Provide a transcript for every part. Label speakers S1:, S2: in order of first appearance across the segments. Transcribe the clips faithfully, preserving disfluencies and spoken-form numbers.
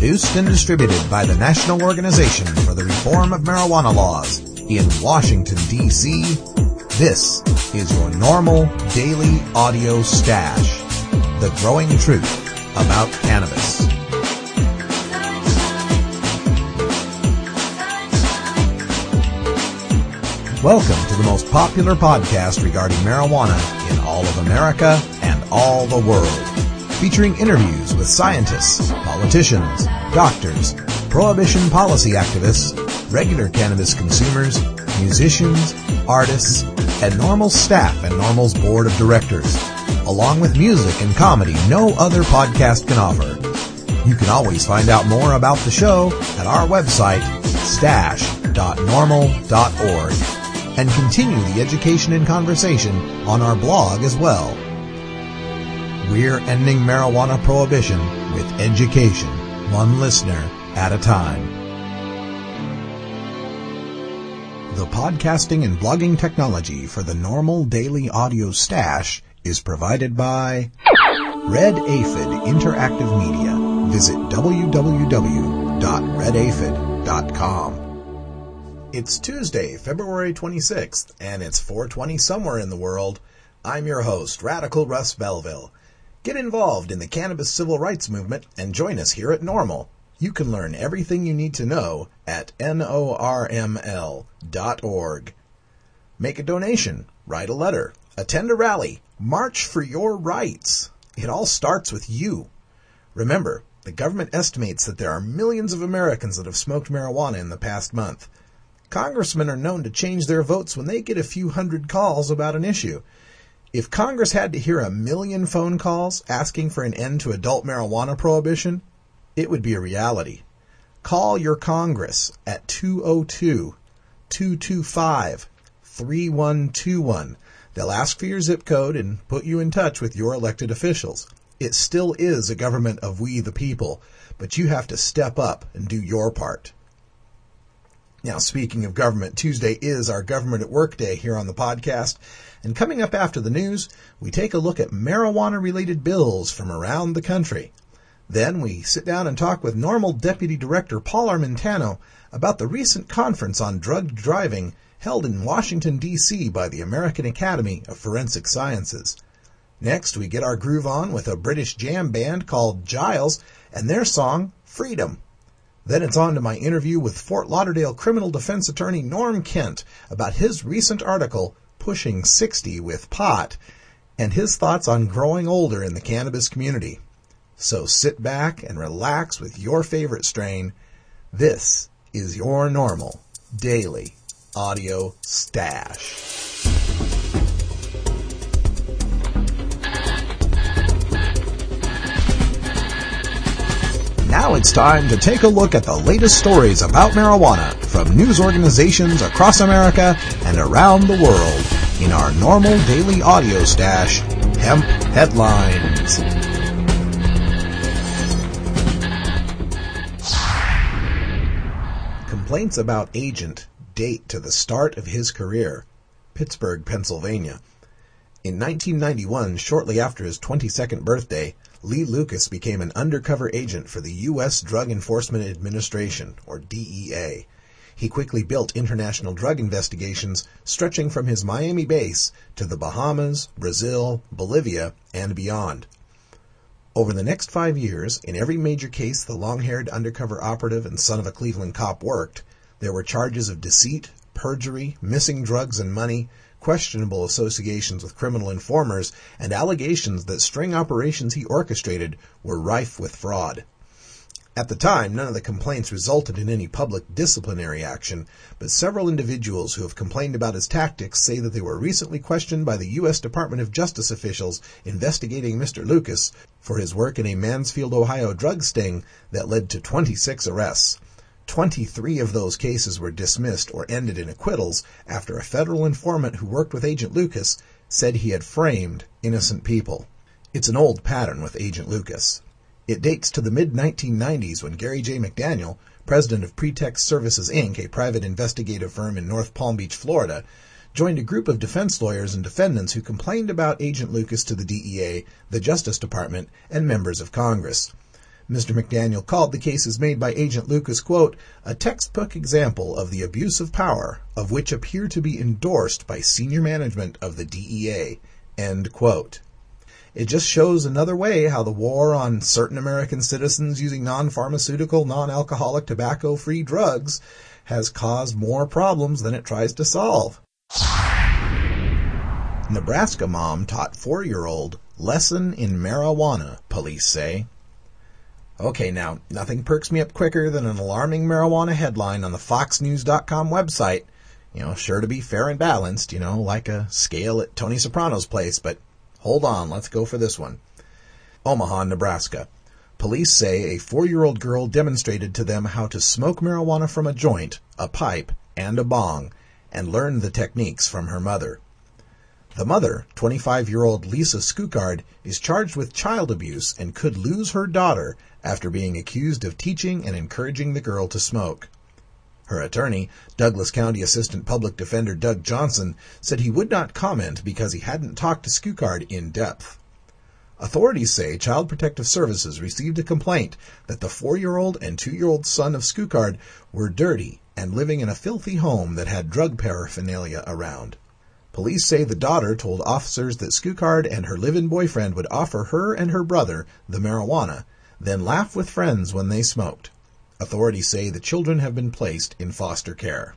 S1: Produced and distributed by the National Organization for the Reform of Marijuana Laws in Washington, D C, this is your normal daily audio stash. The growing truth about cannabis. Welcome to the most popular podcast regarding marijuana in all of America and all the world. Featuring interviews with scientists, politicians, doctors, prohibition policy activists, regular cannabis consumers, musicians, artists, and NORML staff and NORML's board of directors, along with music and comedy no other podcast can offer. You can always find out more about the show at our website, stash dot normal dot org, and continue the education and conversation on our blog as well. We're ending marijuana prohibition with education, one listener at a time. The podcasting and blogging technology for the NORML Daily Audio Stash is provided by Red Aphid Interactive Media. Visit w w w dot red aphid dot com. It's Tuesday, February twenty-sixth, and it's four twenty somewhere in the world. I'm your host, Radical Russ Belville. Get involved in the cannabis civil rights movement and join us here at NORML. You can learn everything you need to know at norml dot org. Make a donation, write a letter, attend a rally, march for your rights. It all starts with you. Remember, the government estimates that there are millions of Americans that have smoked marijuana in the past month. Congressmen are known to change their votes when they get a few hundred calls about an issue. If Congress had to hear a million phone calls asking for an end to adult marijuana prohibition, it would be a reality. Call your Congress at two oh two, two two five, three one two one. They'll ask for your zip code and put you in touch with your elected officials. It still is a government of we the people, but you have to step up and do your part. Now, speaking of government, Tuesday is our Government at Work Day here on the podcast. And coming up after the news, we take a look at marijuana-related bills from around the country. Then we sit down and talk with NORML Deputy Director Paul Armentano about the recent conference on drug driving held in Washington, D C by the American Academy of Forensic Sciences. Next, we get our groove on with a British jam band called Giles and their song, Freedom. Then it's on to my interview with Fort Lauderdale criminal defense attorney Norm Kent about his recent article, Pushing sixty with Pot, and his thoughts on growing older in the cannabis community. So sit back and relax with your favorite strain. This is your NORML Daily Audio Stash. Now it's time to take a look at the latest stories about marijuana from news organizations across America and around the world in our NORML Daily Audio Stash, Hemp Headlines. Complaints about agent date to the start of his career. Pittsburgh, Pennsylvania. In nineteen ninety-one, shortly after his twenty-second birthday, Lee Lucas became an undercover agent for the U S Drug Enforcement Administration, or D E A. He quickly built international drug investigations stretching from his Miami base to the Bahamas, Brazil, Bolivia, and beyond. Over the next five years, in every major case the long-haired undercover operative and son of a Cleveland cop worked, there were charges of deceit, perjury, missing drugs and money, questionable associations with criminal informers, and allegations that string operations he orchestrated were rife with fraud. At the time, none of the complaints resulted in any public disciplinary action, but several individuals who have complained about his tactics say that they were recently questioned by the U S Department of Justice officials investigating Mister Lucas for his work in a Mansfield, Ohio drug sting that led to twenty-six arrests. twenty-three of those cases were dismissed or ended in acquittals after a federal informant who worked with Agent Lucas said he had framed innocent people. It's an old pattern with Agent Lucas. It dates to the mid nineteen nineties when Gary J. McDaniel, president of Pretext Services, Incorporated, a private investigative firm in North Palm Beach, Florida, joined a group of defense lawyers and defendants who complained about Agent Lucas to the D E A, the Justice Department, and members of Congress. Mister McDaniel called the cases made by Agent Lucas, quote, a textbook example of the abuse of power, of which appear to be endorsed by senior management of the D E A, end quote. It just shows another way how the war on certain American citizens using non-pharmaceutical, non-alcoholic, tobacco-free drugs has caused more problems than it tries to solve. Nebraska mom taught four-year-old lesson in marijuana, police say. Okay, now, nothing perks me up quicker than an alarming marijuana headline on the fox news dot com website. You know, sure to be fair and balanced, you know, like a scale at Tony Soprano's place, but hold on, let's go for this one. Omaha, Nebraska. Police say a four-year-old girl demonstrated to them how to smoke marijuana from a joint, a pipe, and a bong, and learned the techniques from her mother. The mother, twenty-five-year-old Lisa Skukard, is charged with child abuse and could lose her daughter after being accused of teaching and encouraging the girl to smoke. Her attorney, Douglas County Assistant Public Defender Doug Johnson, said he would not comment because he hadn't talked to Skukard in depth. Authorities say Child Protective Services received a complaint that the four-year-old and two-year-old son of Skukard were dirty and living in a filthy home that had drug paraphernalia around. Police say the daughter told officers that Skukard and her live-in boyfriend would offer her and her brother the marijuana, then laugh with friends when they smoked. Authorities say the children have been placed in foster care.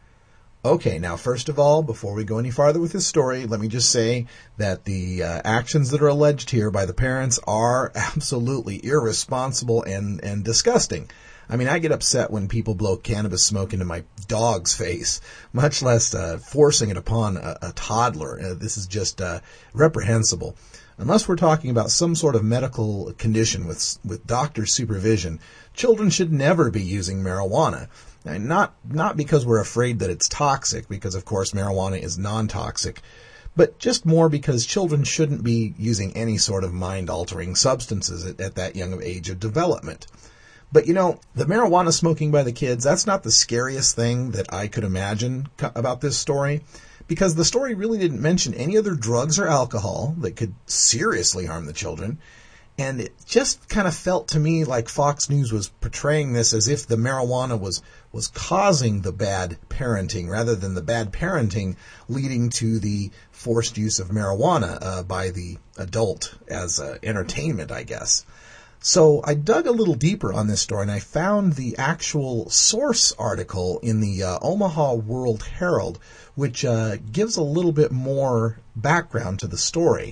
S1: Okay, now first of all, before we go any farther with this story, let me just say that the uh, actions that are alleged here by the parents are absolutely irresponsible and, and disgusting. I mean, I get upset when people blow cannabis smoke into my dog's face, much less uh, forcing it upon a, a toddler. Uh, this is just uh, reprehensible. Unless we're talking about some sort of medical condition with with doctor supervision, children should never be using marijuana. And not not because we're afraid that it's toxic, because of course marijuana is non-toxic, but just more because children shouldn't be using any sort of mind-altering substances at, at that young of age of development. But, you know, the marijuana smoking by the kids, that's not the scariest thing that I could imagine co- about this story, because the story really didn't mention any other drugs or alcohol that could seriously harm the children. And it just kind of felt to me like Fox News was portraying this as if the marijuana was, was causing the bad parenting rather than the bad parenting leading to the forced use of marijuana uh, by the adult as uh, entertainment, I guess. So I dug a little deeper on this story, and I found the actual source article in the uh, Omaha World Herald, which uh, gives a little bit more background to the story.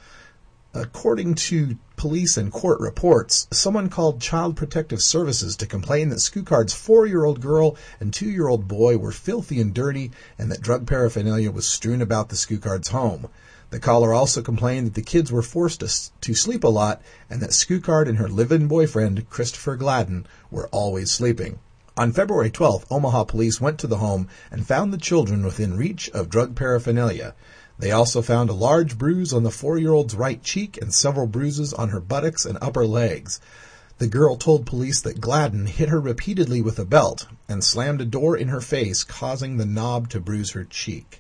S1: According to police and court reports, someone called Child Protective Services to complain that Skukard's four-year-old girl and two-year-old boy were filthy and dirty, and that drug paraphernalia was strewn about the Skukard's home. The caller also complained that the kids were forced to, to sleep a lot, and that Skukard and her live-in boyfriend, Christopher Gladden, were always sleeping. On February twelfth, Omaha police went to the home and found the children within reach of drug paraphernalia. They also found a large bruise on the four-year-old's right cheek and several bruises on her buttocks and upper legs. The girl told police that Gladden hit her repeatedly with a belt and slammed a door in her face, causing the knob to bruise her cheek.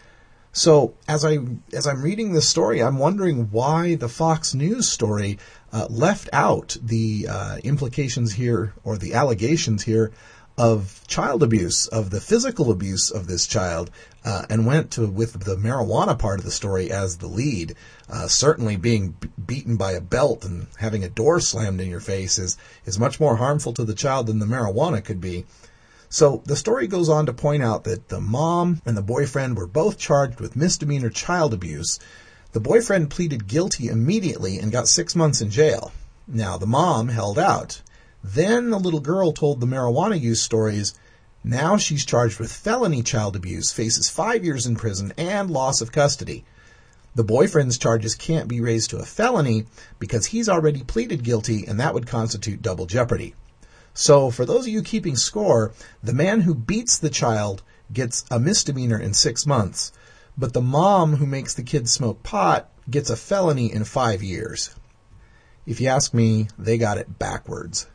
S1: So as I as I'm reading this story, I'm wondering why the Fox News story uh, left out the uh, implications here or the allegations here of child abuse, of the physical abuse of this child, uh, and went to with the marijuana part of the story as the lead. Uh, certainly being b- beaten by a belt and having a door slammed in your face is, is much more harmful to the child than the marijuana could be. So the story goes on to point out that the mom and the boyfriend were both charged with misdemeanor child abuse. The boyfriend pleaded guilty immediately and got six months in jail. Now, the mom held out. Then the little girl told the marijuana use stories. Now she's charged with felony child abuse, faces five years in prison, and loss of custody. The boyfriend's charges can't be raised to a felony because he's already pleaded guilty, and that would constitute double jeopardy. So for those of you keeping score, the man who beats the child gets a misdemeanor in six months, but the mom who makes the kids smoke pot gets a felony in five years. If you ask me, they got it backwards.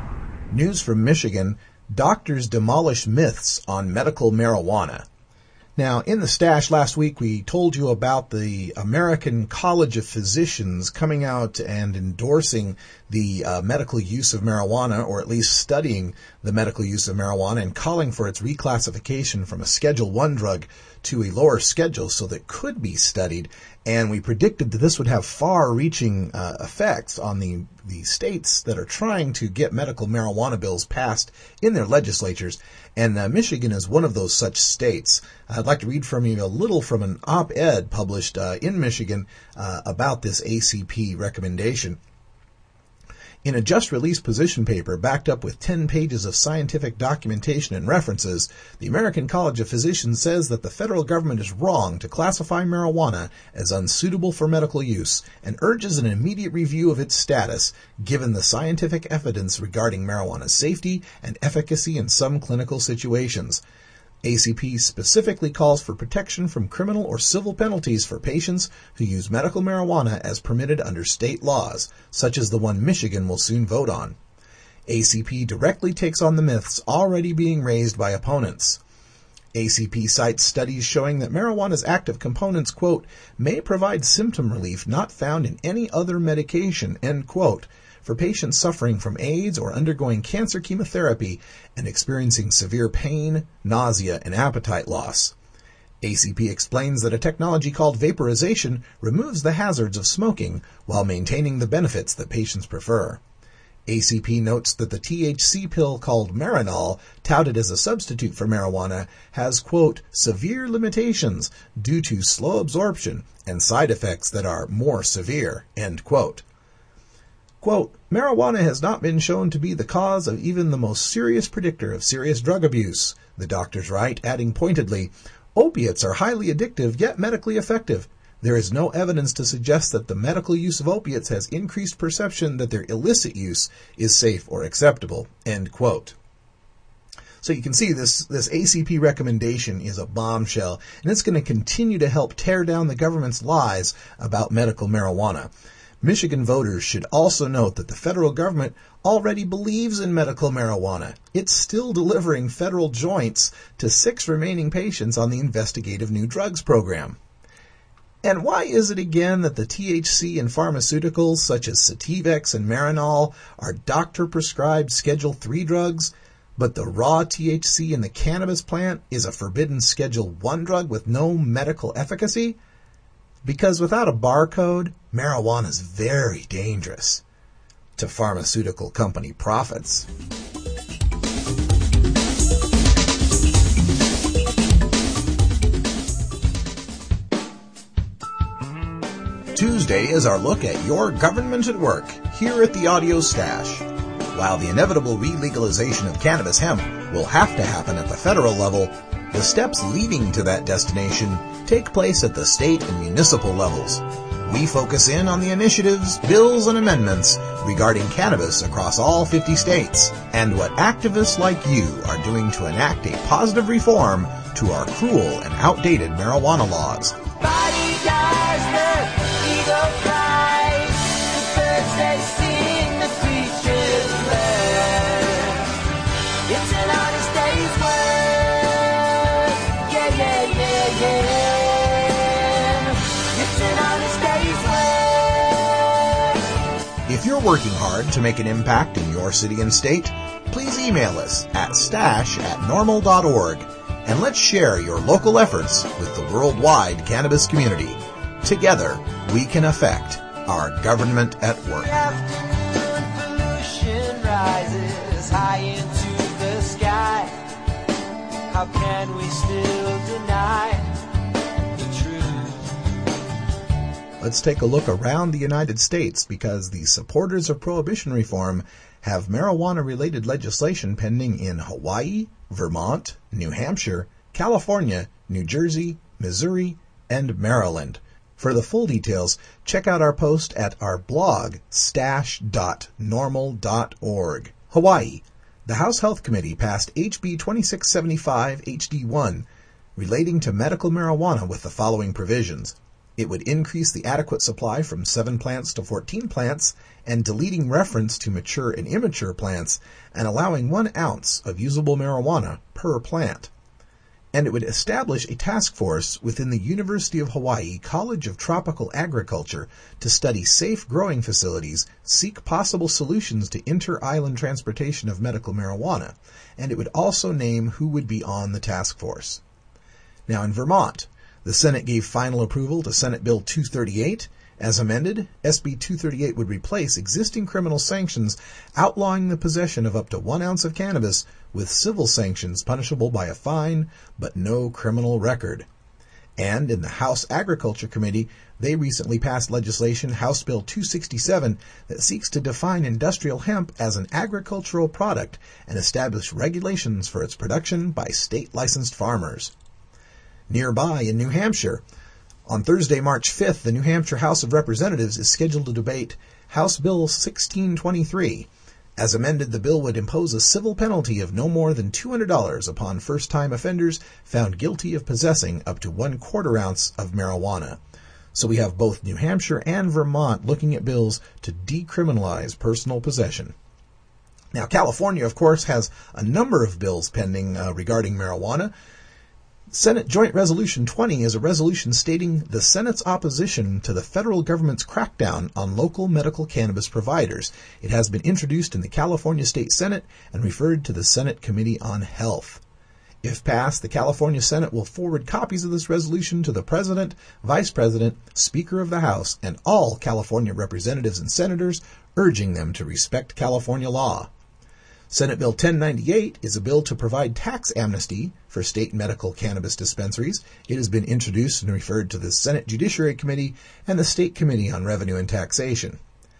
S1: News from Michigan, doctors demolish myths on medical marijuana. Now, in the stash last week, we told you about the American College of Physicians coming out and endorsing the uh, medical use of marijuana, or at least studying the medical use of marijuana, and calling for its reclassification from a Schedule one drug to a lower schedule so that it could be studied. And we predicted that this would have far-reaching uh, effects on the, the states that are trying to get medical marijuana bills passed in their legislatures. And uh, Michigan is one of those such states. I'd like to read from you a little from an op-ed published uh, in Michigan uh, about this A C P recommendation. In a just-released position paper backed up with ten pages of scientific documentation and references, the American College of Physicians says that the federal government is wrong to classify marijuana as unsuitable for medical use and urges an immediate review of its status given the scientific evidence regarding marijuana's safety and efficacy in some clinical situations. A C P specifically calls for protection from criminal or civil penalties for patients who use medical marijuana as permitted under state laws, such as the one Michigan will soon vote on. A C P directly takes on the myths already being raised by opponents. A C P cites studies showing that marijuana's active components, quote, may provide symptom relief not found in any other medication, end quote, for patients suffering from AIDS or undergoing cancer chemotherapy and experiencing severe pain, nausea, and appetite loss. A C P explains that a technology called vaporization removes the hazards of smoking while maintaining the benefits that patients prefer. A C P notes that the T H C pill called Marinol, touted as a substitute for marijuana, has, quote, severe limitations due to slow absorption and side effects that are more severe, end quote. Quote, marijuana has not been shown to be the cause of even the most serious predictor of serious drug abuse, the doctors write, adding pointedly, opiates are highly addictive yet medically effective. There is no evidence to suggest that the medical use of opiates has increased perception that their illicit use is safe or acceptable, end quote. So you can see this, this A C P recommendation is a bombshell, and it's going to continue to help tear down the government's lies about medical marijuana. Michigan voters should also note that the federal government already believes in medical marijuana. It's still delivering federal joints to six remaining patients on the investigative new drugs program. And why is it again that the T H C in pharmaceuticals such as Sativex and Marinol are doctor-prescribed Schedule three drugs, but the raw T H C in the cannabis plant is a forbidden Schedule one drug with no medical efficacy? Because without a barcode, marijuana is very dangerous to pharmaceutical company profits. Tuesday is our look at your government at work here at the Audio Stash. While the inevitable re-legalization of cannabis hemp will have to happen at the federal level, the steps leading to that destination take place at the state and municipal levels. We focus in on the initiatives, bills, and amendments regarding cannabis across all fifty states, and what activists like you are doing to enact a positive reform to our cruel and outdated marijuana laws.
S2: Body dies, the eagle flies, the birds they sing, the creatures learn. It's an honest day's work, yeah, yeah, yeah, yeah. It's an honest day's work.
S1: If you're working hard to make an impact in your city and state, please email us at stash at normal dot org. And let's share your local efforts with the worldwide cannabis community. Together, we can affect our government at work.
S2: Afternoon pollution rises high into the sky. How can we still deny the truth?
S1: Let's take a look around the United States because the supporters of prohibition reform have marijuana-related legislation pending in Hawaii, Vermont, New Hampshire, California, New Jersey, Missouri, and Maryland. For the full details, check out our post at our blog, stash dot normal dot org. Hawaii. The House Health Committee passed H B twenty-six seventy-five H D one relating to medical marijuana with the following provisions. It would increase the adequate supply from seven plants to fourteen plants and deleting reference to mature and immature plants and allowing one ounce of usable marijuana per plant. and it would establish a task force within the University of Hawaii College of Tropical Agriculture to study safe growing facilities, seek possible solutions to inter-island transportation of medical marijuana, and it would also name who would be on the task force. Now in Vermont, the Senate gave final approval to Senate Bill two thirty-eight. As amended, S B two thirty-eight would replace existing criminal sanctions outlawing the possession of up to one ounce of cannabis with civil sanctions punishable by a fine, but no criminal record. And in the House Agriculture Committee, they recently passed legislation, House Bill two sixty-seven, that seeks to define industrial hemp as an agricultural product and establish regulations for its production by state-licensed farmers. Nearby in New Hampshire, on Thursday, March fifth, the New Hampshire House of Representatives is scheduled to debate House Bill sixteen twenty-three. As amended, the bill would impose a civil penalty of no more than two hundred dollars upon first-time offenders found guilty of possessing up to one quarter ounce of marijuana. So we have both New Hampshire and Vermont looking at bills to decriminalize personal possession. Now, California, of course, has a number of bills pending uh, regarding marijuana. Senate Joint Resolution twenty is a resolution stating the Senate's opposition to the federal government's crackdown on local medical cannabis providers. It has been introduced in the California State Senate and referred to the Senate Committee on Health. If passed, the California Senate will forward copies of this resolution to the President, Vice President, Speaker of the House, and all California representatives and senators, urging them to respect California law. Senate Bill ten ninety-eight is a bill to provide tax amnesty for state medical cannabis dispensaries. It has been introduced and referred to the Senate Judiciary Committee and the State Committee on Revenue and Taxation.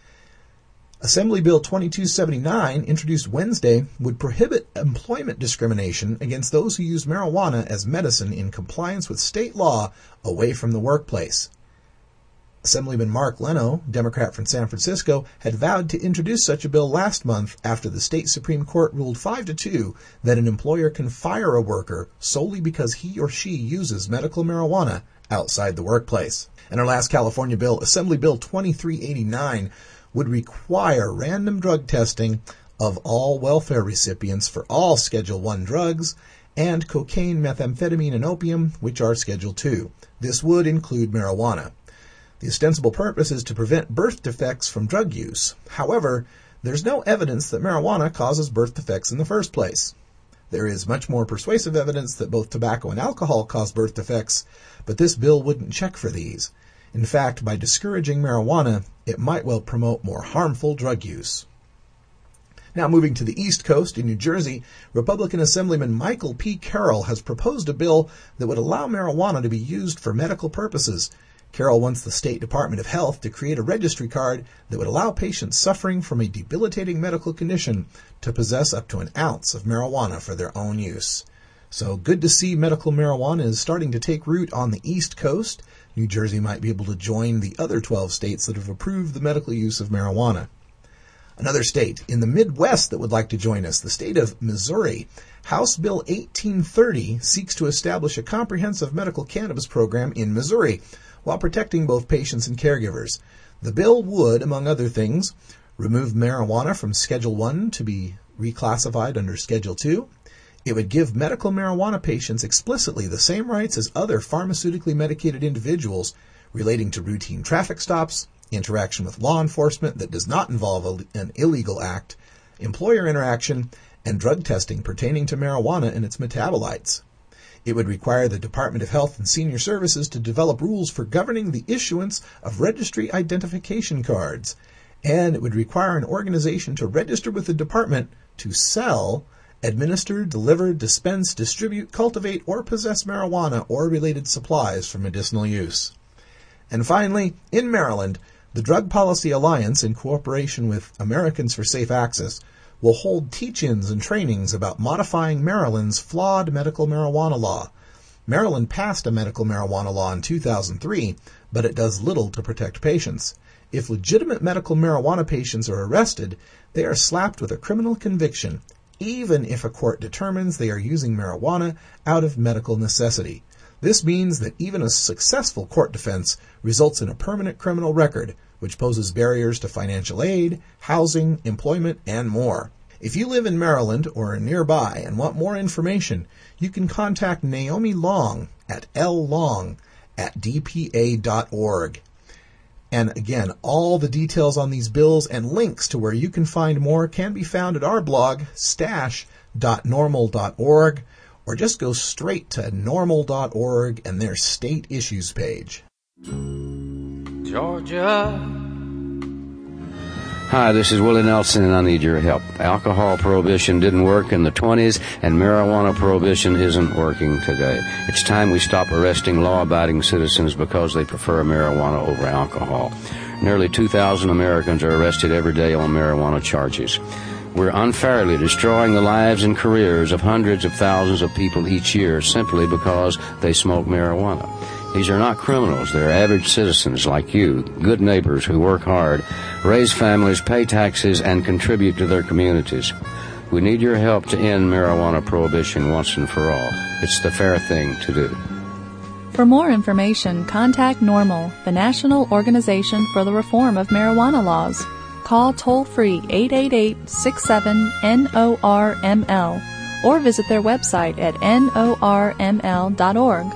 S1: Assembly Bill twenty-two seventy-nine, introduced Wednesday, would prohibit employment discrimination against those who use marijuana as medicine in compliance with state law away from the workplace. Assemblyman Mark Leno, Democrat from San Francisco, had vowed to introduce such a bill last month after the state Supreme Court ruled five to two that an employer can fire a worker solely because he or she uses medical marijuana outside the workplace. And our last California bill, Assembly Bill twenty-three eighty-nine, would require random drug testing of all welfare recipients for all Schedule one drugs and cocaine, methamphetamine, and opium, which are Schedule two. This would include marijuana. The ostensible purpose is to prevent birth defects from drug use. However, there's no evidence that marijuana causes birth defects in the first place. There is much more persuasive evidence that both tobacco and alcohol cause birth defects, but this bill wouldn't check for these. In fact, by discouraging marijuana, it might well promote more harmful drug use. Now moving to the East Coast in New Jersey, Republican Assemblyman Michael P. Carroll has proposed a bill that would allow marijuana to be used for medical purposes. Carroll wants the State Department of Health to create a registry card that would allow patients suffering from a debilitating medical condition to possess up to an ounce of marijuana for their own use. So good to see medical marijuana is starting to take root on the East Coast. New Jersey might be able to join the other twelve states that have approved the medical use of marijuana. Another state in the Midwest that would like to join us, the state of Missouri. House Bill eighteen thirty seeks to establish a comprehensive medical cannabis program in Missouri, while protecting both patients and caregivers. The bill would, among other things, remove marijuana from Schedule one to be reclassified under Schedule two. It would give medical marijuana patients explicitly the same rights as other pharmaceutically medicated individuals relating to routine traffic stops, interaction with law enforcement that does not involve an illegal act, employer interaction, and drug testing pertaining to marijuana and its metabolites. It would require the Department of Health and Senior Services to develop rules for governing the issuance of registry identification cards, and it would require an organization to register with the department to sell, administer, deliver, dispense, distribute, cultivate, or possess marijuana or related supplies for medicinal use. And finally, in Maryland, the Drug Policy Alliance, in cooperation with Americans for Safe Access, will hold teach-ins and trainings about modifying Maryland's flawed medical marijuana law. Maryland passed a medical marijuana law in two thousand three, but it does little to protect patients. If legitimate medical marijuana patients are arrested, they are slapped with a criminal conviction, even if a court determines they are using marijuana out of medical necessity. This means that even a successful court defense results in a permanent criminal record, which poses barriers to financial aid, housing, employment, and more. If you live in Maryland or nearby and want more information, you can contact Naomi Long at llong at d p a dot org. And again, all the details on these bills and links to where you can find more can be found at our blog, stash dot normal dot org, or just go straight to normal dot org and their state issues page.
S2: Georgia.
S3: Hi, this is Willie Nelson, and I need your help. Alcohol prohibition didn't work in the twenties, and marijuana prohibition isn't working today. It's time we stop arresting law-abiding citizens because they prefer marijuana over alcohol. Nearly two thousand Americans are arrested every day on marijuana charges. We're unfairly destroying the lives and careers of hundreds of thousands of people each year simply because they smoke marijuana. These are not criminals. They're average citizens like you, good neighbors who work hard, raise families, pay taxes, and contribute to their communities. We need your help to end marijuana prohibition once and for all. It's the fair thing to do.
S4: For more information, contact NORML, the National Organization for the Reform of Marijuana Laws. Call toll-free eight eight eight, six seven, N O R M L or visit their website at N O R M L dot org.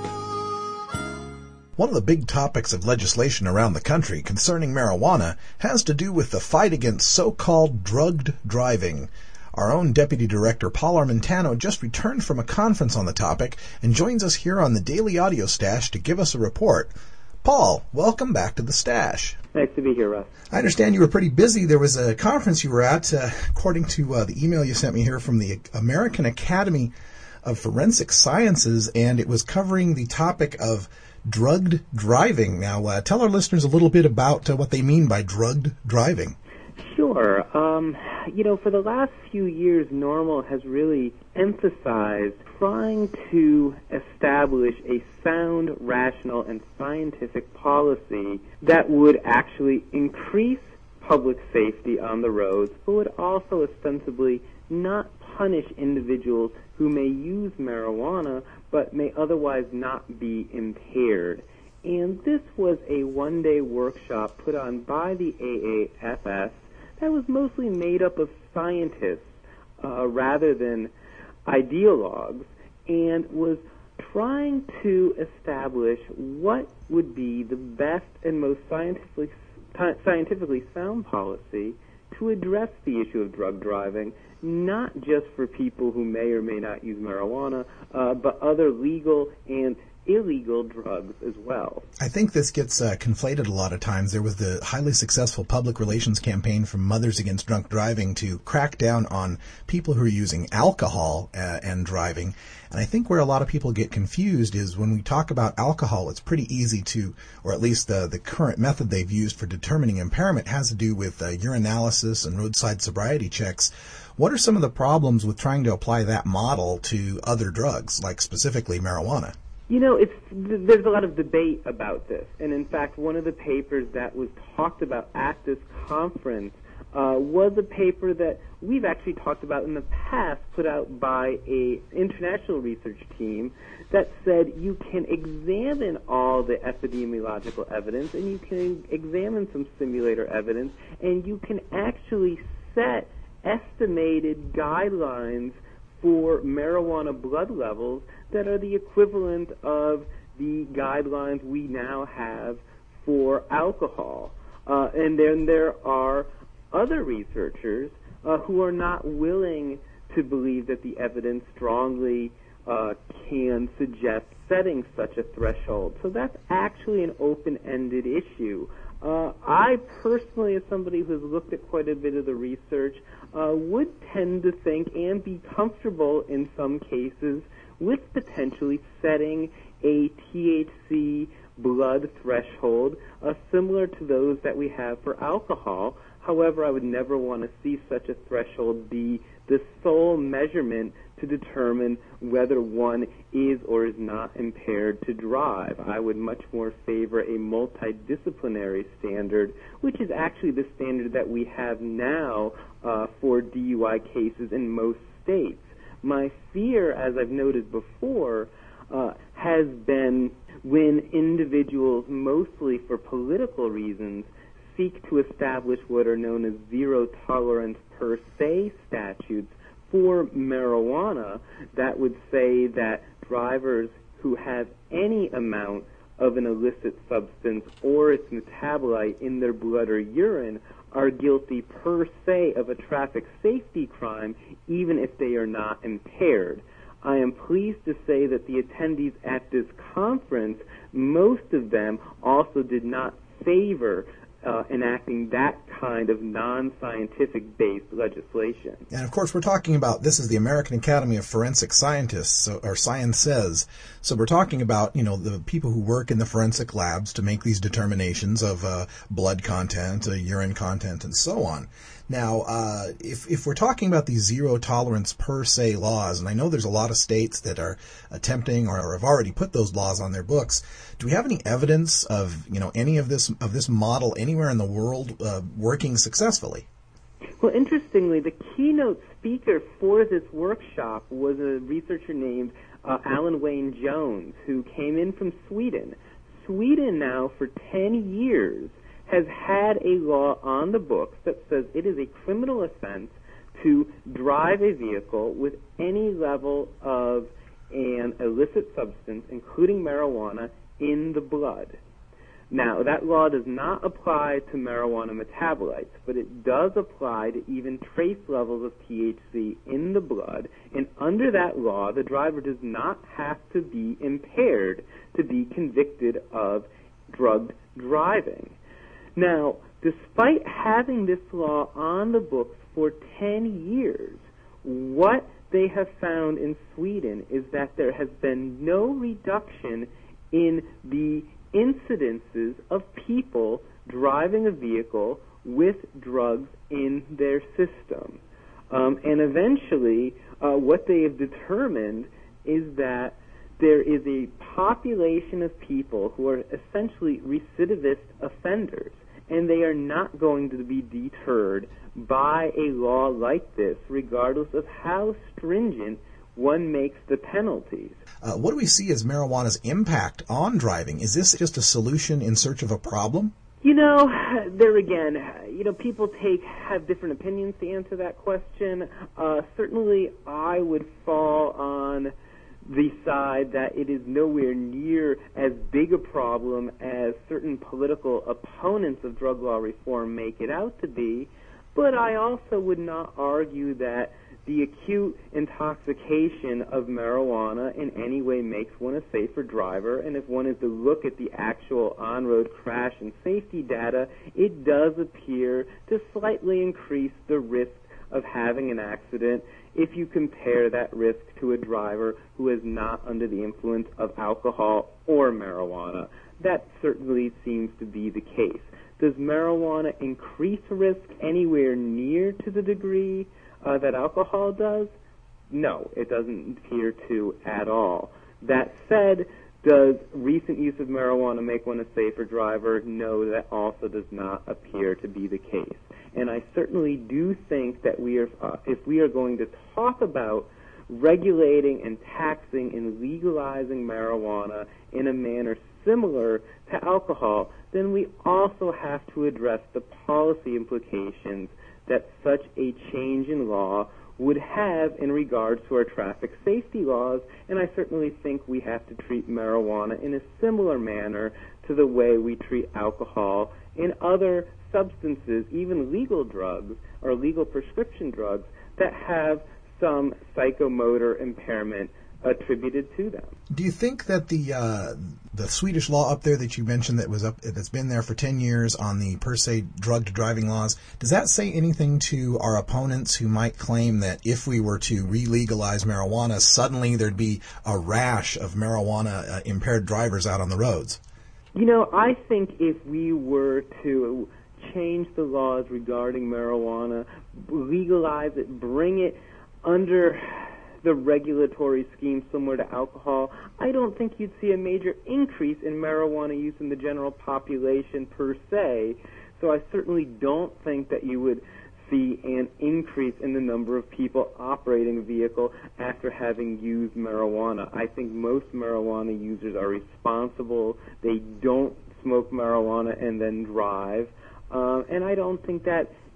S1: One of the big topics of legislation around the country concerning marijuana has to do with the fight against so-called drugged driving. Our own Deputy Director Paul Armentano just returned from a conference on the topic and joins us here on the Daily Audio Stash to give us a report. Paul, welcome back to the Stash.
S5: Nice to be here, Russ.
S1: I understand you were pretty busy. There was a conference you were at, uh, according to uh, the email you sent me here from the American Academy of Forensic Sciences, and it was covering the topic of drugged driving. Now, uh, tell our listeners a little bit about uh, what they mean by drugged driving.
S5: Sure. Um, you know, for the last few years, NORML has really emphasized trying to establish a sound, rational, and scientific policy that would actually increase public safety on the roads, but would also ostensibly not punish individuals who may use marijuana but may otherwise not be impaired. And this was a one-day workshop put on by the A A F S that was mostly made up of scientists uh, rather than ideologues, and was trying to establish what would be the best and most scientifically, scientifically sound policy to address the issue of drug driving, not just for people who may or may not use marijuana, uh, but other legal and illegal drugs as well.
S1: I think this gets uh, conflated a lot of times. There was the highly successful public relations campaign from Mothers Against Drunk Driving to crack down on people who are using alcohol uh, and driving. And I think where a lot of people get confused is when we talk about alcohol, it's pretty easy to, or at least the, the current method they've used for determining impairment has to do with uh, urinalysis and roadside sobriety checks. What are some of the problems with trying to apply that model to other drugs, like specifically marijuana?
S5: You know, it's there's a lot of debate about this. And in fact, one of the papers that was talked about at this conference uh, was a paper that we've actually talked about in the past, put out by a international research team that said you can examine all the epidemiological evidence and you can examine some simulator evidence and you can actually set estimated guidelines for marijuana blood levels that are the equivalent of the guidelines we now have for alcohol. Uh, and then there are other researchers uh, who are not willing to believe that the evidence strongly uh, can suggest setting such a threshold. So that's actually an open-ended issue. Uh, I personally, as somebody who has looked at quite a bit of the research, uh, would tend to think and be comfortable in some cases with potentially setting a T H C blood threshold uh, similar to those that we have for alcohol. However, I would never want to see such a threshold be the sole measurement to determine whether one is or is not impaired to drive. I would much more favor a multidisciplinary standard, which is actually the standard that we have now uh, for D U I cases in most states. My fear, as I've noted before, uh, has been when individuals, mostly for political reasons, seek to establish what are known as zero-tolerance per se statutes for marijuana that would say that drivers who have any amount of an illicit substance or its metabolite in their blood or urine are guilty per se of a traffic safety crime, even if they are not impaired. I am pleased to say that the attendees at this conference, most of them also did not favor Uh, enacting that kind of non-scientific-based legislation.
S1: And of course, we're talking about, this is the American Academy of Forensic Scientists, so, or Sciences. So we're talking about, you know, the people who work in the forensic labs to make these determinations of uh, blood content, uh, urine content, and so on. Now, uh, if, if we're talking about these zero tolerance per se laws, and I know there's a lot of states that are attempting or, or have already put those laws on their books, do we have any evidence of, you know, any of this of this model anywhere in the world uh, working successfully?
S5: Well, interestingly, the keynote speaker for this workshop was a researcher named uh, Alan Wayne Jones, who came in from Sweden. Sweden now, for ten years, has had a law on the books that says it is a criminal offense to drive a vehicle with any level of an illicit substance, including marijuana, in the blood. Now, that law does not apply to marijuana metabolites, but it does apply to even trace levels of T H C in the blood, and under that law, the driver does not have to be impaired to be convicted of drugged driving. Now, despite having this law on the books for ten years, what they have found in Sweden is that there has been no reduction in the incidences of people driving a vehicle with drugs in their system. Um, and eventually, uh, what they have determined is that there is a population of people who are essentially recidivist offenders, and they are not going to be deterred by a law like this, regardless of how stringent one makes the penalties.
S1: Uh, what do we see as marijuana's impact on driving? Is this just a solution in search of a problem?
S5: You know, there again, you know, people take have different opinions to answer that question. Uh, certainly, I would fall on the side that it is nowhere near as big a problem as certain political opponents of drug law reform make it out to be, but I also would not argue that the acute intoxication of marijuana in any way makes one a safer driver, and if one is to look at the actual on-road crash and safety data, it does appear to slightly increase the risk of having an accident if you compare that risk to a driver who is not under the influence of alcohol or marijuana. That certainly seems to be the case. Does marijuana increase risk anywhere near to the degree uh, that alcohol does? No, it doesn't appear to at all. That said, does recent use of marijuana make one a safer driver? No, that also does not appear to be the case. And I certainly do think that we are, uh, if we are going to talk about regulating and taxing and legalizing marijuana in a manner similar to alcohol, then we also have to address the policy implications that such a change in law would have in regards to our traffic safety laws, and I certainly think we have to treat marijuana in a similar manner to the way we treat alcohol and other substances, even legal drugs or legal prescription drugs that have some psychomotor impairment attributed to them.
S1: Do you think that the uh, the Swedish law up there that you mentioned that was up that's been there for ten years on the per se drugged driving laws, does that say anything to our opponents who might claim that if we were to re-legalize marijuana, suddenly there'd be a rash of marijuana uh, impaired drivers out on the roads?
S5: You know, I think if we were to change the laws regarding marijuana, legalize it, bring it under the regulatory scheme similar to alcohol, I don't think you'd see a major increase in marijuana use in the general population per se. So I certainly don't think that you would see an increase in the number of people operating a vehicle after having used marijuana. I think most marijuana users are responsible. They don't smoke marijuana and then drive. Uh, and I don't think that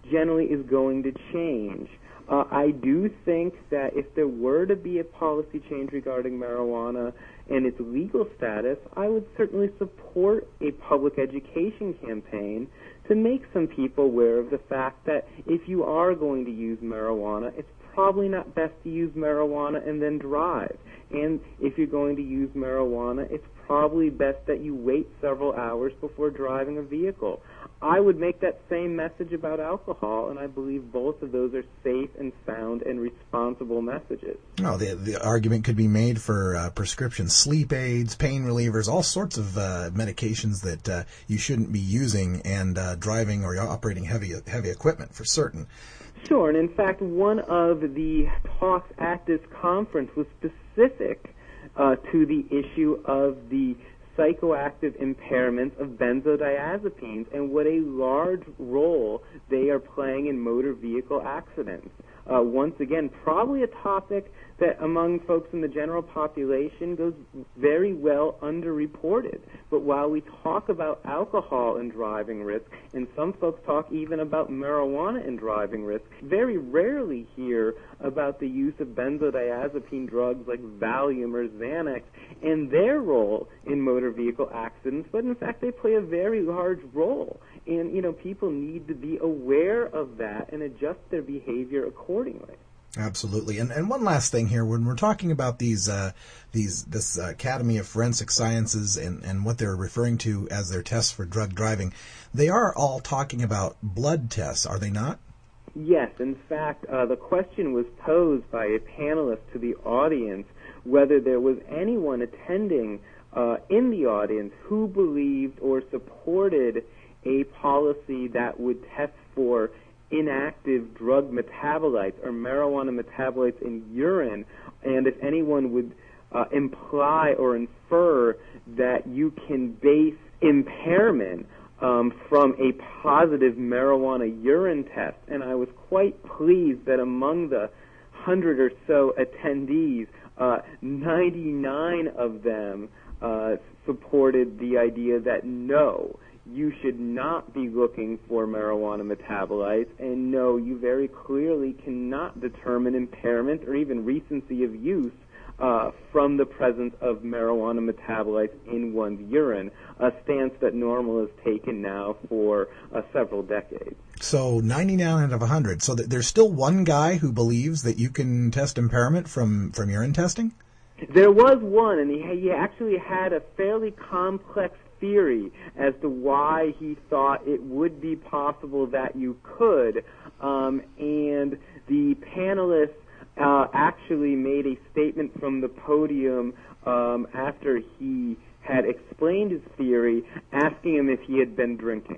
S5: generally is going to change. Uh, I do think that if there were to be a policy change regarding marijuana and its legal status, I would certainly support a public education campaign to make some people aware of the fact that if you are going to use marijuana, it's probably not best to use marijuana and then drive. And if you're going to use marijuana, it's probably best that you wait several hours before driving a vehicle. I would make that same message about alcohol, and I believe both of those are safe and sound and responsible messages.
S1: Oh, the the argument could be made for uh, prescription sleep aids, pain relievers, all sorts of uh, medications that uh, you shouldn't be using and uh, driving or operating heavy heavy equipment for certain.
S5: Sure, and in fact, one of the talks at this conference was specific uh, to the issue of the psychoactive impairments of benzodiazepines and what a large role they are playing in motor vehicle accidents. Uh, once again, probably a topic that among folks in the general population goes very well underreported. But while we talk about alcohol and driving risk, and some folks talk even about marijuana and driving risk, very rarely hear about the use of benzodiazepine drugs like Valium or Xanax and their role in motor vehicle accidents, but in fact they play a very large role. And, you know, people need to be aware of that and adjust their behavior accordingly.
S1: Absolutely. And and one last thing here, when we're talking about these uh, these this uh, Academy of Forensic Sciences and, and what they're referring to as their tests for drug driving, they are all talking about blood tests, are they not?
S5: Yes. In fact, uh, the question was posed by a panelist to the audience whether there was anyone attending uh, in the audience who believed or supported a policy that would test for inactive drug metabolites or marijuana metabolites in urine, and if anyone would uh, imply or infer that you can base impairment um, from a positive marijuana urine test. And I was quite pleased that among the hundred or so attendees, uh, ninety-nine of them uh, supported the idea that no, you should not be looking for marijuana metabolites, and no, you very clearly cannot determine impairment or even recency of use uh, from the presence of marijuana metabolites in one's urine, a stance that NORML has taken now for uh, several decades.
S1: So ninety-nine out of one hundred. So th- there's still one guy who believes that you can test impairment from, from urine testing?
S5: There was one, and he, he actually had a fairly complex theory as to why he thought it would be possible that you could, um, and the panelists uh, actually made a statement from the podium um, after he had explained his theory, asking him if he had been drinking.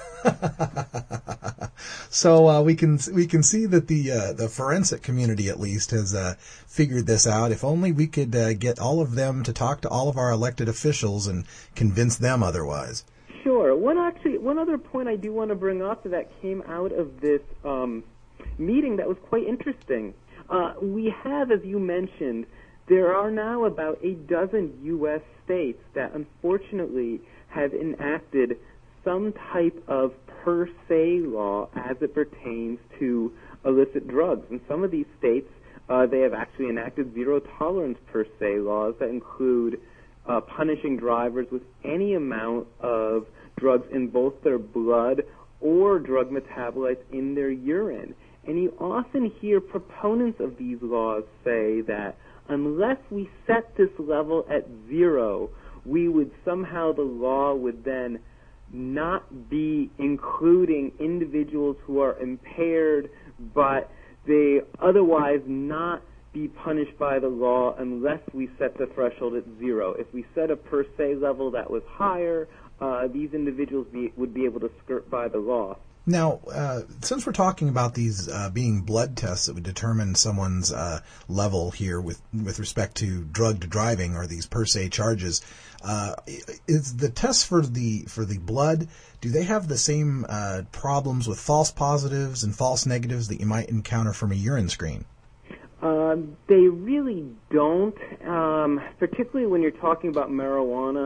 S1: So uh, we can we can see that the uh, the forensic community at least has uh, figured this out. If only we could uh, get all of them to talk to all of our elected officials and convince them otherwise.
S5: Sure. One actually one other point I do want to bring up that came out of this um, meeting that was quite interesting. Uh, we have, as you mentioned, there are now about a dozen U S states that unfortunately have enacted some type of per se law as it pertains to illicit drugs. In some of these states, uh, they have actually enacted zero tolerance per se laws that include uh, punishing drivers with any amount of drugs in both their blood or drug metabolites in their urine. And you often hear proponents of these laws say that unless we set this level at zero, we would somehow, the law would then not be including individuals who are impaired, but they otherwise not be punished by the law unless we set the threshold at zero. If we set a per se level that was higher, uh, these individuals be, would be able to skirt by the law.
S1: Now, uh, since we're talking about these uh, being blood tests that would determine someone's uh, level here with with respect to drugged driving or these per se charges, uh, is the test for the for the blood, do they have the same uh, problems with false positives and false negatives that you might encounter from a urine screen?
S5: Um, they really don't, um, particularly when you're talking about marijuana.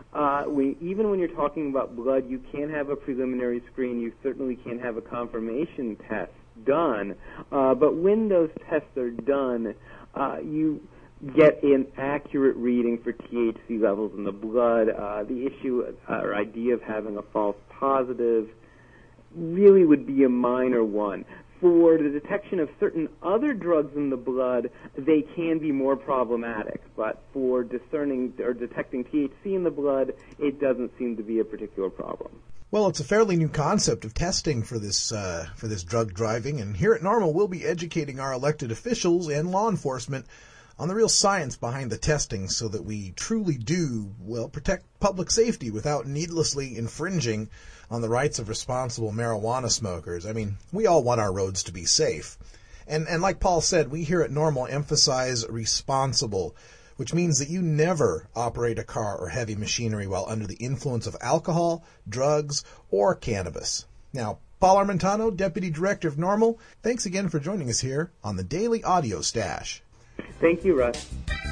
S5: Uh, we, even when you're talking about blood, you can have a preliminary screen. You certainly can have a confirmation test done. Uh, but when those tests are done, uh, you get an accurate reading for T H C levels in the blood. Uh, the issue uh, or idea of having a false positive really would be a minor one. For the detection of certain other drugs in the blood, they can be more problematic. But for discerning or detecting T H C in the blood, it doesn't seem to be a particular problem.
S1: Well, it's a fairly new concept of testing for this uh, for this drug driving, and here at NORML, we'll be educating our elected officials and law enforcement on the real science behind the testing so that we truly do, well, protect public safety without needlessly infringing on the rights of responsible marijuana smokers. I mean, we all want our roads to be safe. And and like Paul said, we here at NORML emphasize responsible, which means that you never operate a car or heavy machinery while under the influence of alcohol, drugs, or cannabis. Now, Paul Armentano, Deputy Director of NORML, thanks again for joining us here on the Daily Audio Stash.
S5: Thank you, Russ.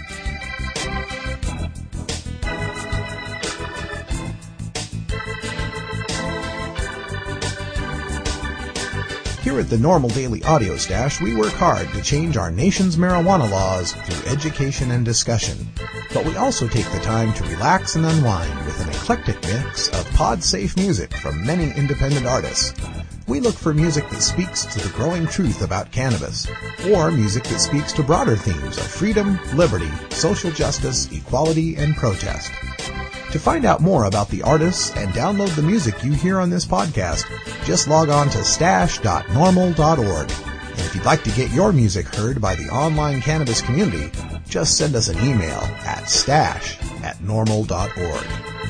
S1: Here at the NORML Daily Audio Stash, we work hard to change our nation's marijuana laws through education and discussion. But we also take the time to relax and unwind with an eclectic mix of pod-safe music from many independent artists. We look for music that speaks to the growing truth about cannabis, or music that speaks to broader themes of freedom, liberty, social justice, equality, and protest. To find out more about the artists and download the music you hear on this podcast, just log on to stash dot normal dot org. And if you'd like to get your music heard by the online cannabis community, just send us an email at stash at normal dot org.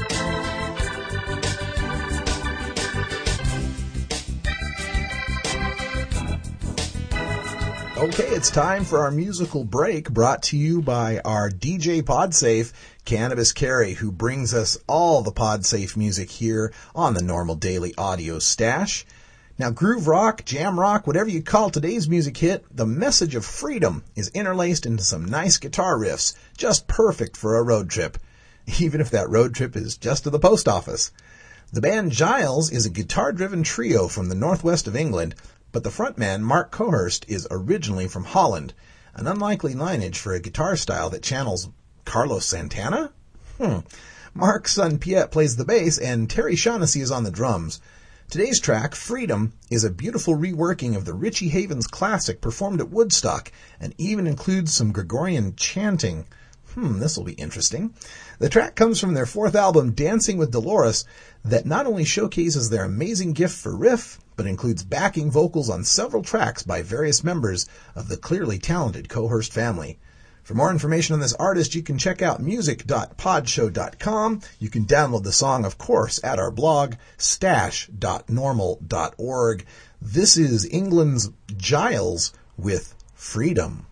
S1: Okay, it's time for our musical break, brought to you by our D J PodSafe, Cannabis Carey, who brings us all the PodSafe music here on the NORML Daily Audio Stash. Now, groove rock, jam rock, whatever you call today's music hit, the message of freedom is interlaced into some nice guitar riffs, just perfect for a road trip, even if that road trip is just to the post office. The band Giles is a guitar-driven trio from the northwest of England, but the frontman, Mark Cohurst, is originally from Holland, an unlikely lineage for a guitar style that channels Carlos Santana? Hmm. Mark's son Piet plays the bass, and Terry Shaughnessy is on the drums. Today's track, Freedom, is a beautiful reworking of the Richie Havens classic performed at Woodstock, and even includes some Gregorian chanting. Hmm, this will be interesting. The track comes from their fourth album, Dancing with Dolores, that not only showcases their amazing gift for riff, but includes backing vocals on several tracks by various members of the clearly talented Cohurst family. For more information on this artist, you can check out music dot podshow dot com. You can download the song, of course, at our blog, stash dot normal dot org. This is England's Giles with Freedom.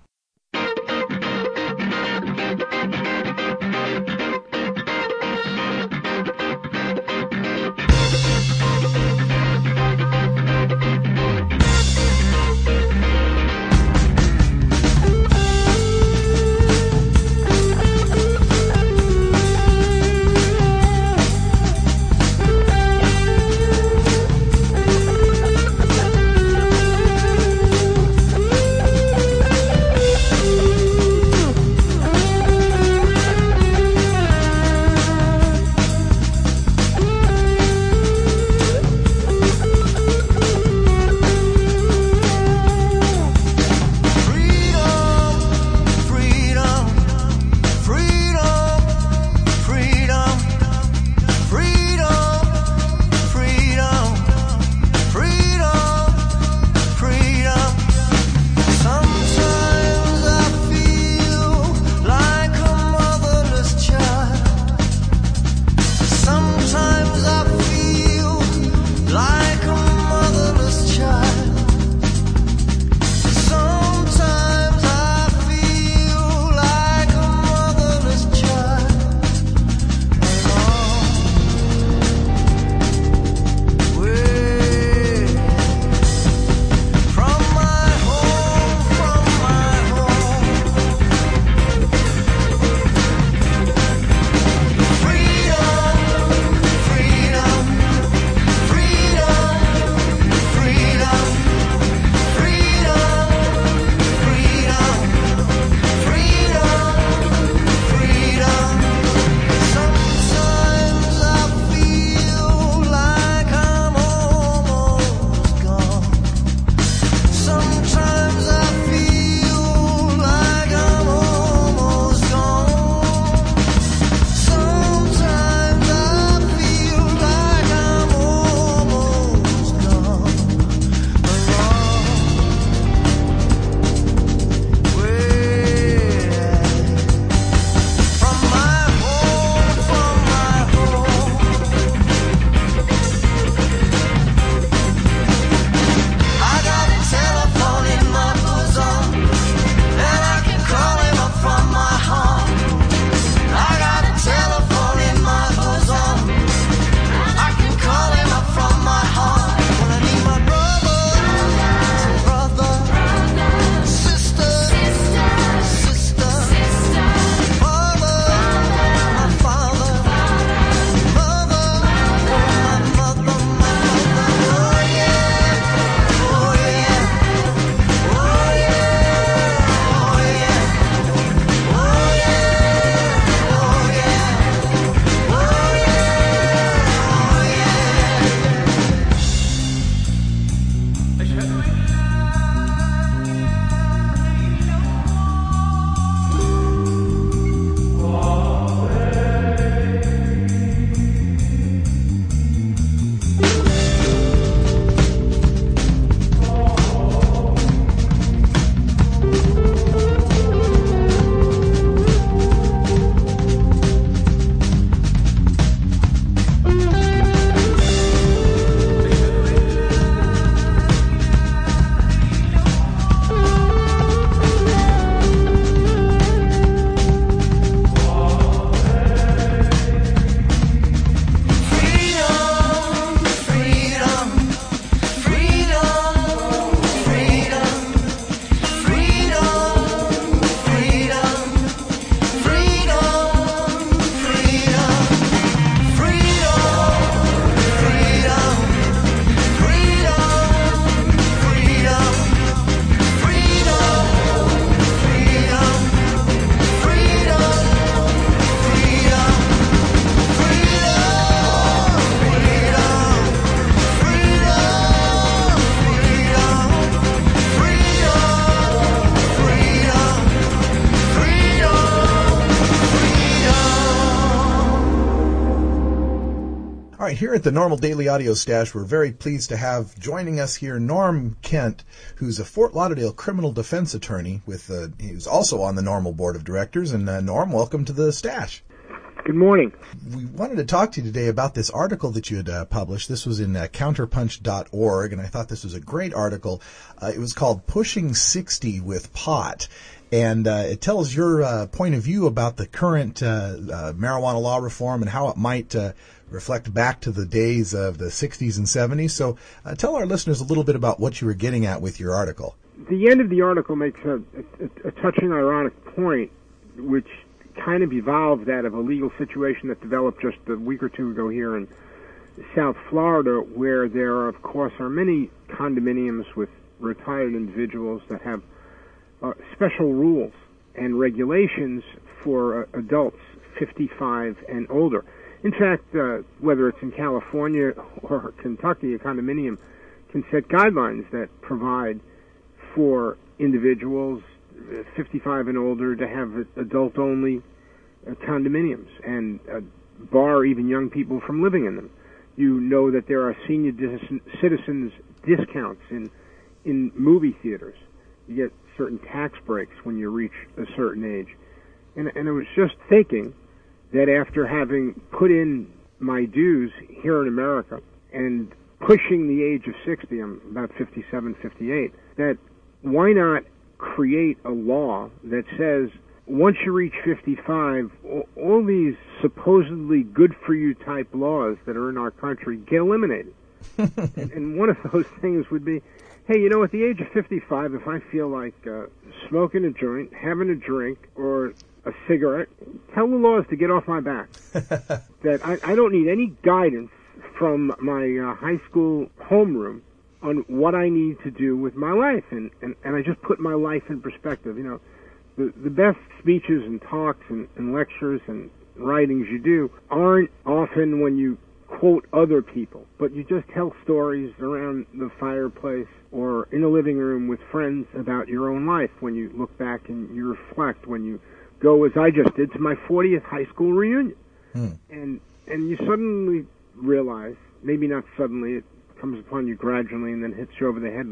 S1: right, here at the Normal Daily Audio Stash, we're very pleased to have joining us here Norm Kent, who's a Fort Lauderdale criminal defense attorney. With uh, he's also on the Normal Board of Directors. And uh, Norm, welcome to the Stash.
S6: Good morning.
S1: We wanted to talk to you today about this article that you had uh, published. This was in uh, counterpunch dot org, and I thought this was a great article. Uh, it was called Pushing sixty with Pot. And uh, it tells your uh, point of view about the current uh, uh, marijuana law reform and how it might uh, reflect back to the days of the sixties and seventies. So uh, tell our listeners a little bit about what you were getting at with your article.
S6: The end of the article makes a, a, a touching, ironic point, which kind of evolved out of a legal situation that developed just a week or two ago here in South Florida, where there, of course, are many condominiums with retired individuals that have Uh, special rules and regulations for uh, adults fifty-five and older. In fact, uh, whether it's in California or Kentucky, a condominium can set guidelines that provide for individuals uh, fifty-five and older to have adult-only uh, condominiums and uh, bar even young people from living in them. You know that there are senior dis- citizens discounts in in movie theaters. You get certain tax breaks when you reach a certain age. And, and I was just thinking that after having put in my dues here in America and pushing the age of sixty, I'm about fifty-seven, fifty-eight, that why not create a law that says once you reach fifty-five, all, all these supposedly good-for-you type laws that are in our country get eliminated. and, and one of those things would be, hey, you know, at the age of fifty-five, if I feel like uh, smoking a joint, having a drink, or a cigarette, tell the laws to get off my back. That I, I don't need any guidance from my uh, high school homeroom on what I need to do with my life. And, and, and I just put my life in perspective. You know, the, the best speeches and talks and, and lectures and writings you do aren't often when you quote other people, but you just tell stories around the fireplace or in a living room with friends about your own life when you look back and you reflect, when you go, as I just did, to my fortieth high school reunion. Hmm. And and you suddenly realize, maybe not suddenly, it comes upon you gradually and then hits you over the head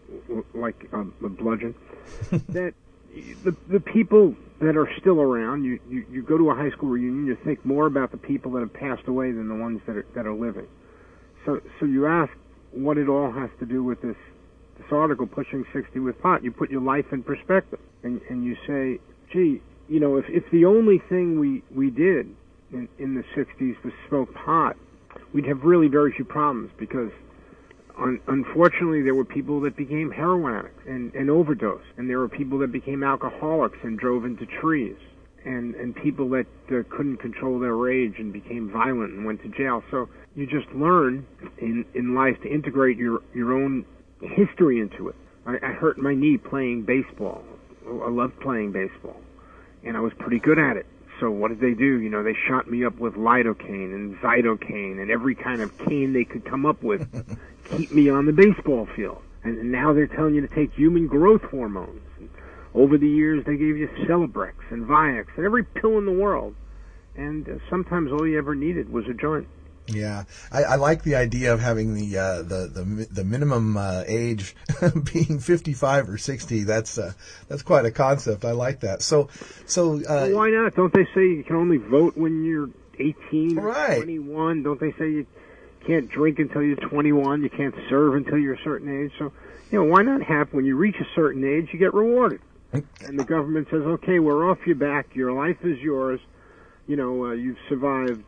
S6: like a, a bludgeon, that the the people that are still around, you, you, you go to a high school reunion, you think more about the people that have passed away than the ones that are, that are living. So so you ask what it all has to do with this this article, Pushing sixty with Pot. You put your life in perspective, and, and you say, gee, you know, if, if the only thing we, we did in, in the sixties was smoke pot, we'd have really very few problems, because Un- unfortunately, there were people that became heroin addicts and, and overdosed, and there were people that became alcoholics and drove into trees, and, and people that uh, couldn't control their rage and became violent and went to jail. So you just learn in, in life to integrate your, your own history into it. I, I hurt my knee playing baseball. I loved playing baseball, and I was pretty good at it. So what did they do? You know, they shot me up with lidocaine and Zydocaine and every kind of cane they could come up with. Keep me on the baseball field. And now they're telling you to take human growth hormones. And over the years, they gave you Celebrex and Vioxx and every pill in the world. And uh, sometimes all you ever needed was a joint.
S1: Yeah, I, I like the idea of having the uh, the, the the minimum uh, age being fifty-five or sixty. That's uh, that's quite a concept. I like that. So so uh,
S6: well, why not? Don't they say you can only vote when you're eighteen or
S1: right.
S6: twenty-one? Don't they say you can't drink until you're twenty-one? You can't serve until you're a certain age. So, you know, why not have, when you reach a certain age, you get rewarded? And the government says, okay, we're off your back. Your life is yours. You know, uh, you've survived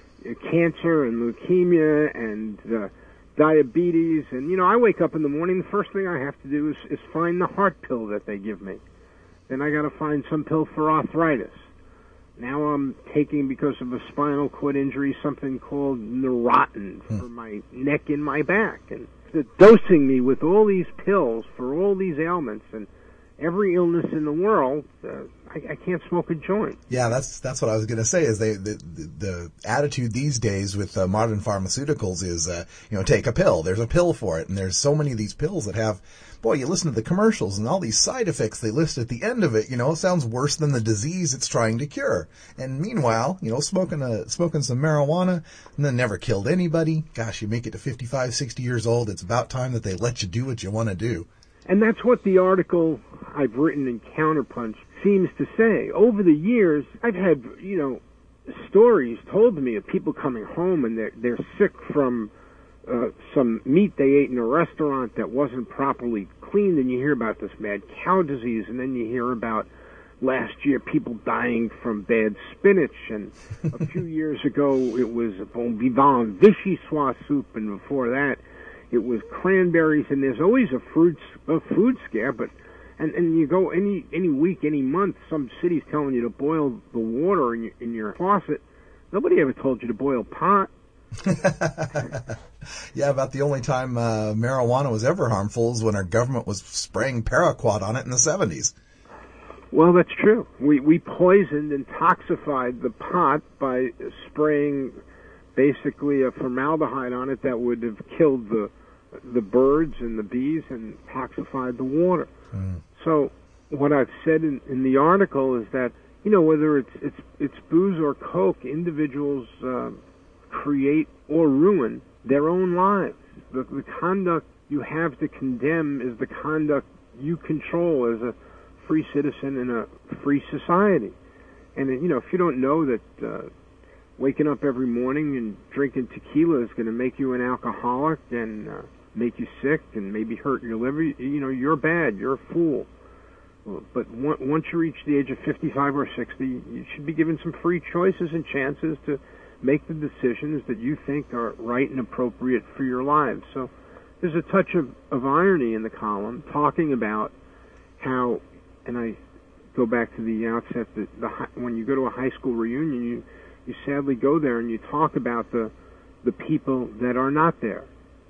S6: cancer and leukemia and uh, diabetes. And, you know, I wake up in the morning, the first thing I have to do is, is find the heart pill that they give me. Then I got to find some pill for arthritis. Now I'm taking, because of a spinal cord injury, something called Neurontin for my neck and my back. And they're dosing me with all these pills for all these ailments. And, every illness in the world, uh, I, I can't smoke a joint.
S1: Yeah, that's that's what I was going to say. Is they the, the the attitude these days with uh, modern pharmaceuticals is uh, you know, take a pill. There's a pill for it, and there's so many of these pills that have. Boy, you listen to the commercials and all these side effects they list at the end of it. You know, it sounds worse than the disease it's trying to cure. And meanwhile, you know, smoking a smoking some marijuana and then never killed anybody. Gosh, you make it to fifty-five, sixty years old. It's about time that they let you do what you want to do.
S6: And that's what the article I've written in Counterpunch seems to say. Over the years, I've had, you know, stories told to me of people coming home and they're, they're sick from uh, some meat they ate in a restaurant that wasn't properly cleaned, and you hear about this mad cow disease, and then you hear about last year people dying from bad spinach, and a few years ago it was bon vivant vichyssoise soup, and before that it was cranberries, and there's always a fruit a food scare. But and and you go any any week, any month, some city's telling you to boil the water in your, in your faucet. Nobody ever told you to boil pot.
S1: Yeah, about the only time uh, marijuana was ever harmful is when our government was spraying paraquat on it in the seventies.
S6: Well, that's true. We we poisoned and toxified the pot by spraying basically a formaldehyde on it that would have killed the the birds and the bees and toxified the water. Mm. So what I've said in, in the article is that, you know, whether it's it's it's booze or coke, individuals uh, create or ruin their own lives. The, the conduct you have to condemn is the conduct you control as a free citizen in a free society. And, you know, if you don't know that uh, waking up every morning and drinking tequila is going to make you an alcoholic and uh, make you sick and maybe hurt your liver, you know, you're bad, you're a fool. But once you reach the age of fifty-five or sixty, you should be given some free choices and chances to make the decisions that you think are right and appropriate for your lives. So there's a touch of, of irony in the column talking about how, and I go back to the outset, that the, when you go to a high school reunion, you, you sadly go there and you talk about the the people that are not there.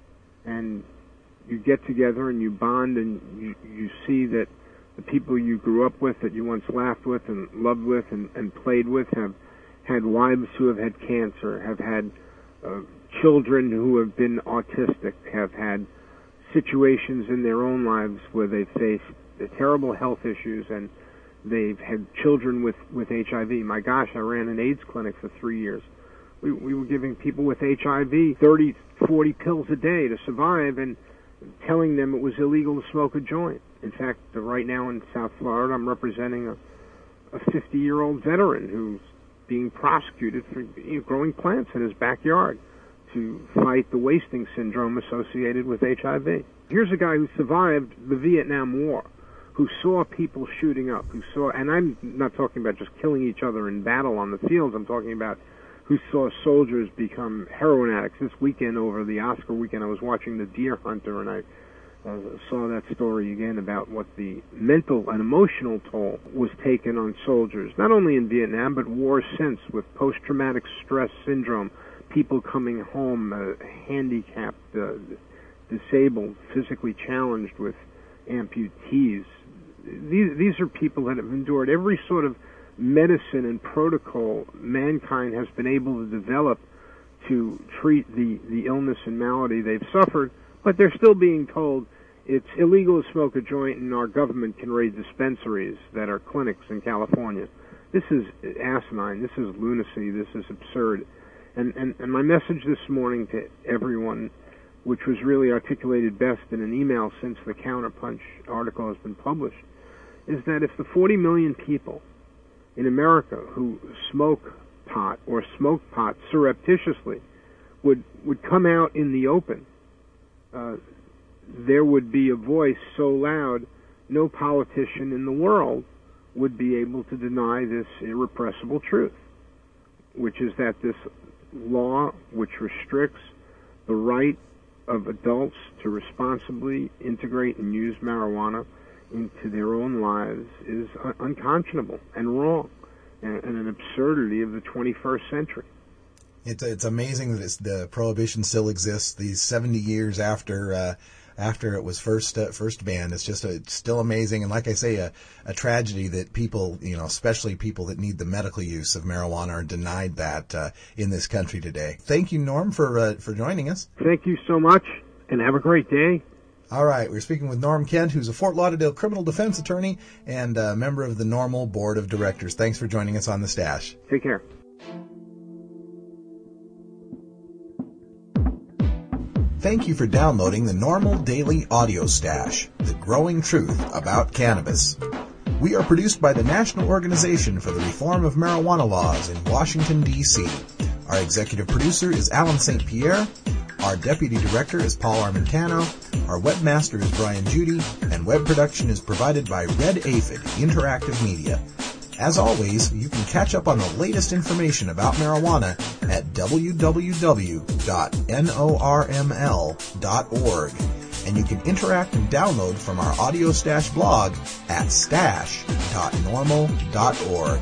S6: And you get together and you bond and you, you see that the people you grew up with, that you once laughed with and loved with and, and played with, have had wives who have had cancer, have had uh, children who have been autistic, have had situations in their own lives where they've faced terrible health issues, and they've had children with, with H I V. My gosh, I ran an AIDS clinic for three years. We, we were giving people with H I V thirty, forty pills a day to survive and telling them it was illegal to smoke a joint. In fact, right now in South Florida, I'm representing a, a fifty-year-old veteran who's being prosecuted for you know, growing plants in his backyard to fight the wasting syndrome associated with H I V. Here's a guy who survived the Vietnam War, who saw people shooting up, who saw, and I'm not talking about just killing each other in battle on the fields, I'm talking about who saw soldiers become heroin addicts. This weekend, over the Oscar weekend, I was watching The Deer Hunter, and I uh, saw that story again about what the mental and emotional toll was taken on soldiers, not only in Vietnam, but wars since, with post-traumatic stress syndrome, people coming home uh, handicapped, uh, disabled, physically challenged, with amputees. These, these are people that have endured every sort of medicine and protocol mankind has been able to develop to treat the, the illness and malady they've suffered, but they're still being told it's illegal to smoke a joint and our government can raid dispensaries that are clinics in California. This is asinine. This is lunacy. This is absurd. And, and, and my message this morning to everyone, which was really articulated best in an email since the Counterpunch article has been published, is that if the forty million people in America who smoke pot or smoke pot surreptitiously would would come out in the open, uh, there would be a voice so loud no politician in the world would be able to deny this irrepressible truth, which is that this law, which restricts the right of adults to responsibly integrate and use marijuana into their own lives, is un- unconscionable and wrong, and, and an absurdity of the twenty-first century.
S1: It's it's amazing that it's, the prohibition still exists these seventy years after uh, after it was first uh, first banned. It's just a, it's still amazing, and like I say, a, a tragedy that people, you know, especially people that need the medical use of marijuana, are denied that uh, in this country today. Thank you, Norm, for uh, for joining us.
S6: Thank you so much, and have a great day.
S1: All right, we're speaking with Norm Kent, who's a Fort Lauderdale criminal defense attorney and a member of the NORML Board of Directors. Thanks for joining us on The Stash.
S6: Take care.
S1: Thank you for downloading the NORML Daily Audio Stash, the growing truth about cannabis. We are produced by the National Organization for the Reform of Marijuana Laws in Washington, D C Our executive producer is Alan Saint Pierre. Our deputy director is Paul Armentano. Our webmaster is Brian Judy, and web production is provided by Red Aphid Interactive Media. As always, you can catch up on the latest information about marijuana at w w w dot norml dot org, and you can interact and download from our Audio Stash blog at stash dot normal dot org.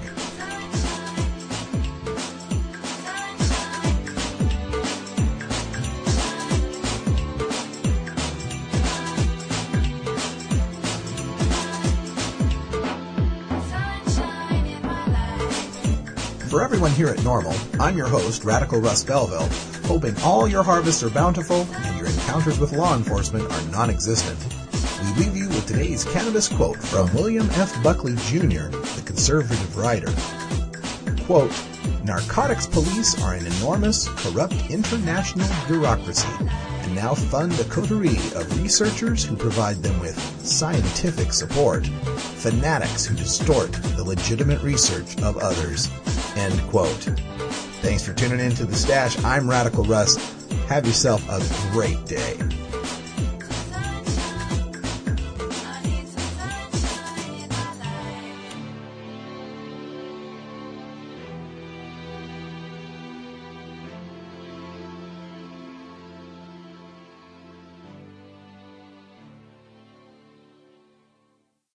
S1: For everyone here at NORML, I'm your host, Radical Russ Belville, hoping all your harvests are bountiful and your encounters with law enforcement are non-existent. We leave you with today's cannabis quote from William F. Buckley, Junior, the conservative writer. Quote, "Narcotics police are an enormous, corrupt international bureaucracy and now fund a coterie of researchers who provide them with scientific support, fanatics who distort the legitimate research of others." End quote. Thanks for tuning in to The Stash. I'm Radical Russ. Have yourself a great day.